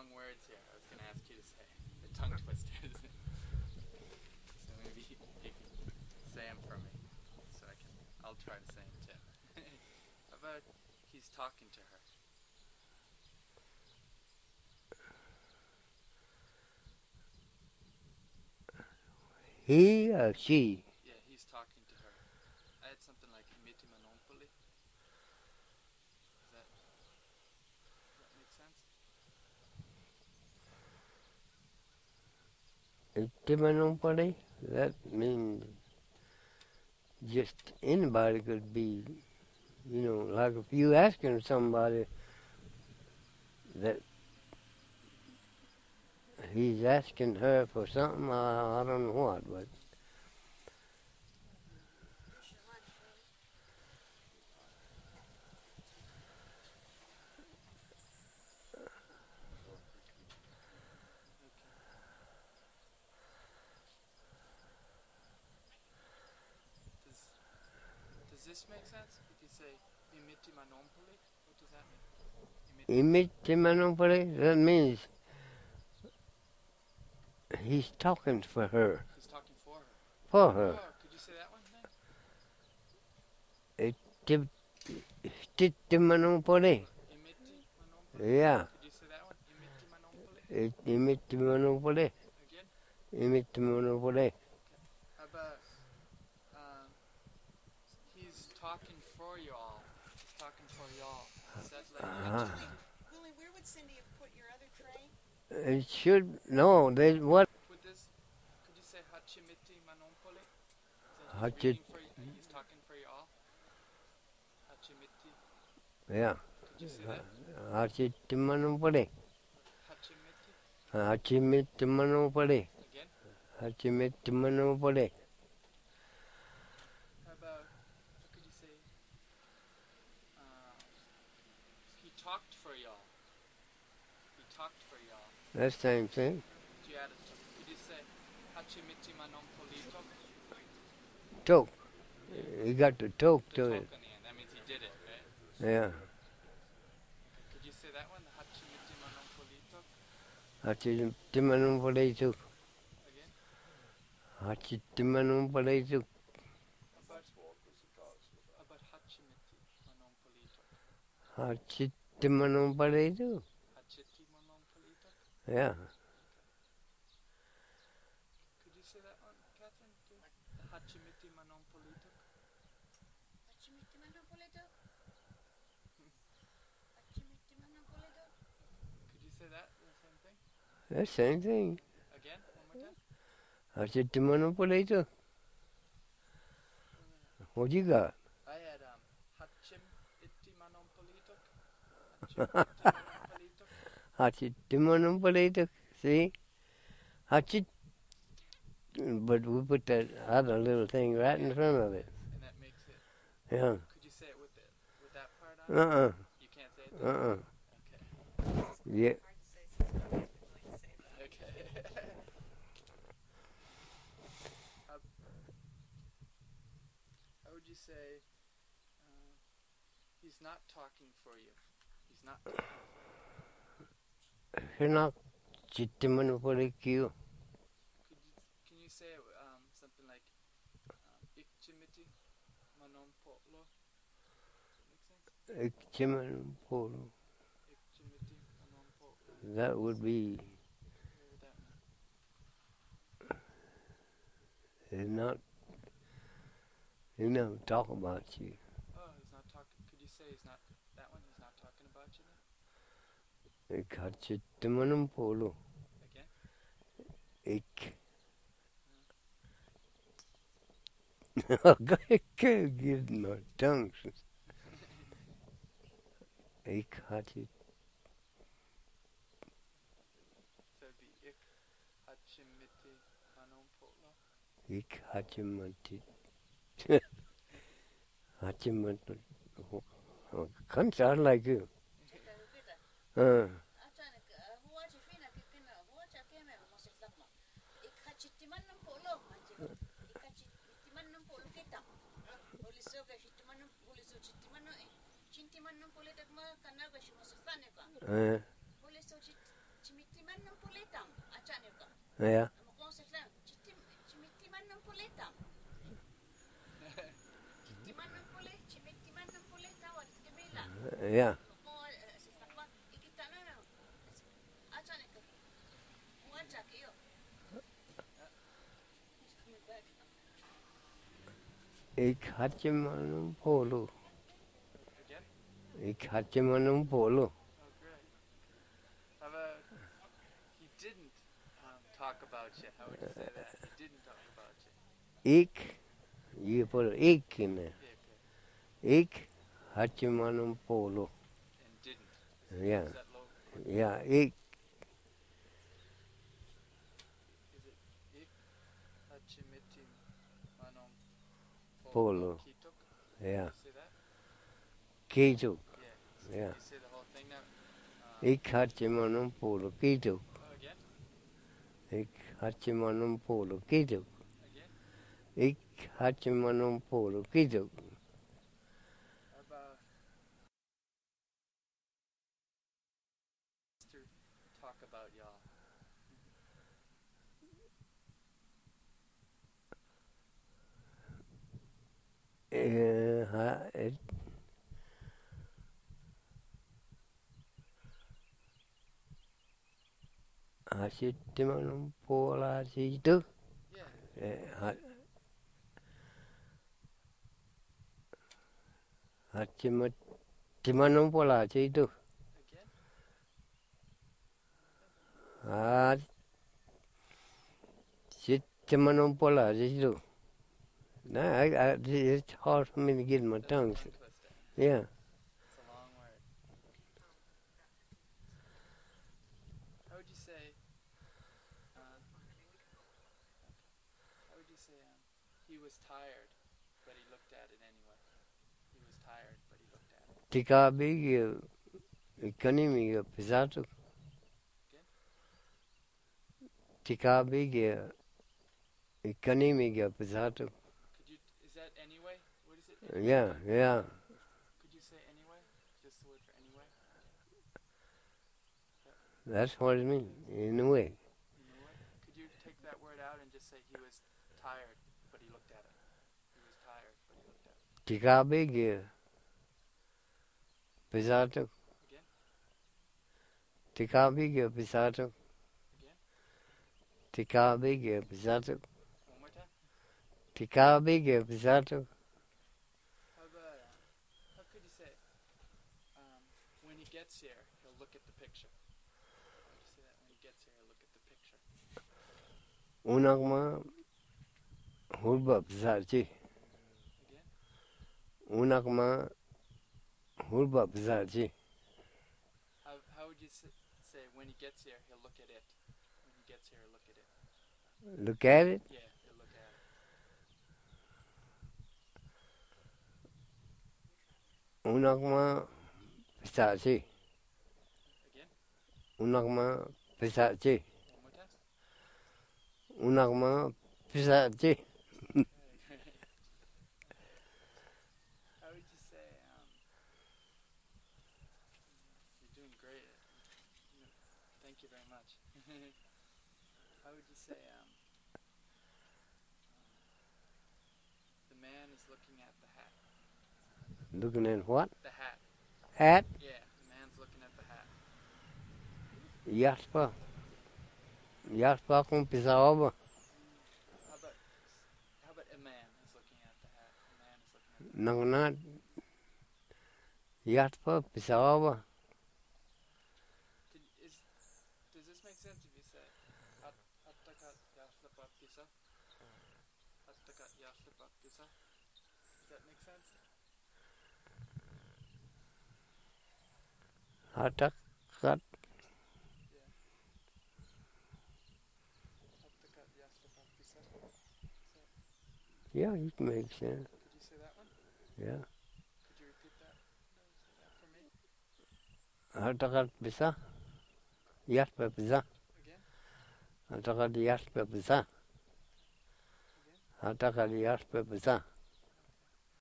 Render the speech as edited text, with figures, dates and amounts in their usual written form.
wrong words here. I was going to ask you to say the tongue twisters. So maybe you can say them for me, so I'll try to say them too. How about he's talking to her? He or she? Yeah, he's talking to her. I had something like Miti Manompoli. Does that make sense? Nobody? That means just anybody could be, like if you asking somebody that he's asking her for something, I don't know what, but Does this make sense? If you say Miti Manompoli, what does that mean? Nobody, that means he's talking for her. He's talking for her. For her. Oh, could you say that one then? Manompoli. Imiti Manompoli? Yeah. Could you say that one? Imiti Manompoli? Manompoli. Again? Manompoli. Okay. How about he's talking for y'all. He's talking for y'all. Is that like Willie, where would Cindy have put your other tray? It should, no, what? With this, could you say Hachimiti Manompoli? He's talking for y'all. Hachimiti. Yeah. Could you say that? Hachimiti Manompoli. Hachimiti? Hachimiti Manompoli. Again? Hachimiti Manompoli. How about, what could you say? He talked for y'all. He talked for y'all. That's the same thing. Could you say Hachimiti Manompolito? Toke. You got the toke to it. That means he did it, right? Yeah. Okay. Could you say that one? The Hachimiti Manompolito? Hachimiti Manompoli. Again? Hachimiti Manompoli. About Hachimiti Manompolito? Hachimiti Manompoli. Hachiti Manompolito? Yeah. Could you say that one, Catherine? Too? The Hachimiti Manompolito? Hachimiti Manopolito? Hachimiti Manopolito? Could you say that? The same thing? That's the same thing. Again? One more time? Hachimiti Manompoli. What you got? I had Hachimiti Manompolito. Hachimiti Manompolito. Hachimiti Manompoli. See? Hachit. But we put that other little thing right in front of it. And that makes it. Yeah. Could you say it with that part on it? You can't say it? Okay. Yeah. Okay. How would you say he's not talking for you? He's not talking for you. Hina Chittimanupuri Q. Can you say something like Ikchimiti Manompolo? Does that make sense? Ikchimanupuru. Ikchimiti Manompolo. That would be. What would that mean? He's not. He never talk about you. Oh, he's not talking. Could you say he's not that one? He's not talking about you then? Ikchittimanupuru. Again? Ik. I can't get my tongue. Ik hachit. So it'd be Ik Hachimiti Manompolo. Ik hachimati. Hachimati. Can't sound like you. manam pulitam. Acha niyo ka. Yeah, Amo kong sa lang. Chimiti manam pulitam. Chimiti manam pulit. Chimiti manam pulita. Wala kimila. yeah. Kung sa sakwa, ikita na na. Acha niyo ka. Kung acha kayo. Ik hachimanum polo. Again? Ik hachimanum polo. Oh, great. How about he didn't talk about you? How would you say that? He didn't talk about you. Ik, you put ik in there. Yeah, okay. Ik hachimanum polo. And didn't. Yeah, Is that low? yeah. Ik, Is it ik hachimiti manom Polo. kitok? yeah. You say that? Kitu. Yeah. So Yeah. You say the whole thing now? Ik hachimanum polo. Kitu. Oh, again? Ik hachimanum polo. Kitu. Again? Ik hachimanum polo. Kitu. How about to talk about y'all? Hachitimanum pola situ. Yeah. Hachitimanum pola situ. Again? Hachitimanum pola situ. No, it's hard for me to get my That's a tongue. tongue twister. Yeah. It's a long word. How would you say? How would you say? He was tired, but he looked at it anyway. He was tired, but he looked at it. Tikabi kanimi pesato. Tikabi kanimi pesato. Could you? Is that anyway? What is it? Yeah, yeah. Could you say anyway? Just the word for anyway. That's what it means, in a way. In a way. Could you take that word out and just say he was tired, but he looked at it? He was tired, but he looked at it. Tikabi pesato. Again? Tikabi pesato. Again? Tikabi pesato. One more time. Tikabi pesato. How about, how could you say, when he gets here, he'll look at the picture? How would you say that? When he gets here, he'll look at the picture. Unakma hulba pesati. Again? Unakma hulba pesati. How would you say, when he gets here, he'll look at it? When he gets here, he'll look at it. Look at it. Yeah, he'll look at it. Unakma pesati. Again? Unakma pesati. One more time. Unakma pesati. How would you say, you're doing great. Thank you very much. How would you say, the man is looking at the hat? Looking at what? The hat. Hat. Yeah, the man's looking at the hat. Jasper. Jasper com pesava. How about a man is looking at the hat? A man is looking at the hat. Nangnat. Jasper pesava. Does this make sense if you say Attakat Yaslapa Pisa? Attakat Yaslapa Pisa? Does that make sense? Hatakat. Yeah. Attakat Yaslapa Pisa? Yeah, it makes sense. Could you say that one? Yeah. Could you repeat that? For me? Hatakat pisa. Jasper pisa. Again? Hatakat Jasper pisa. Again? Hatakat Jasper pisa.